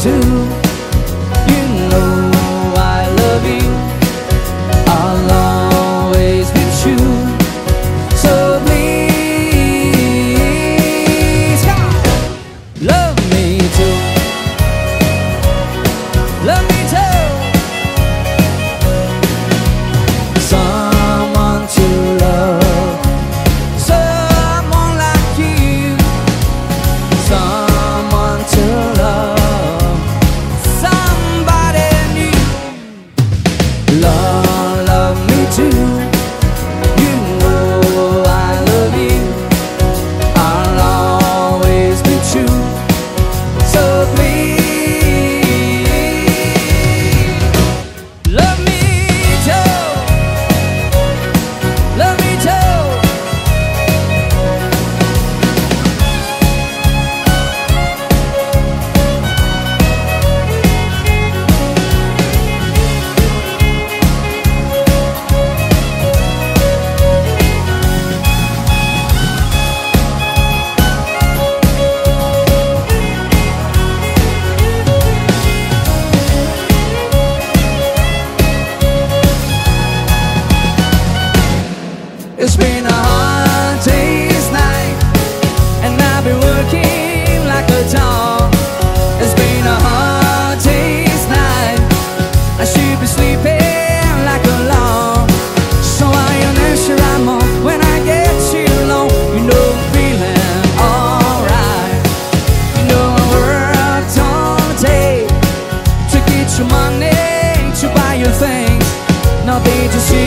too. You know I love you. I'll always be true. So please, come on. Love me too. Love me too. Someone to love, someone like you, someone to love, somebody new. Love me too. You know I love you. I'll always be true. So please, love me too. Love me too. It's been a hard day's night, and I've been working like a dog. It's been a hard day's night. I should be sleeping like a log. So I answer I'm on when I get too low. You know I'm feeling alright. You know I worked all day to get your money to buy your things. Now they just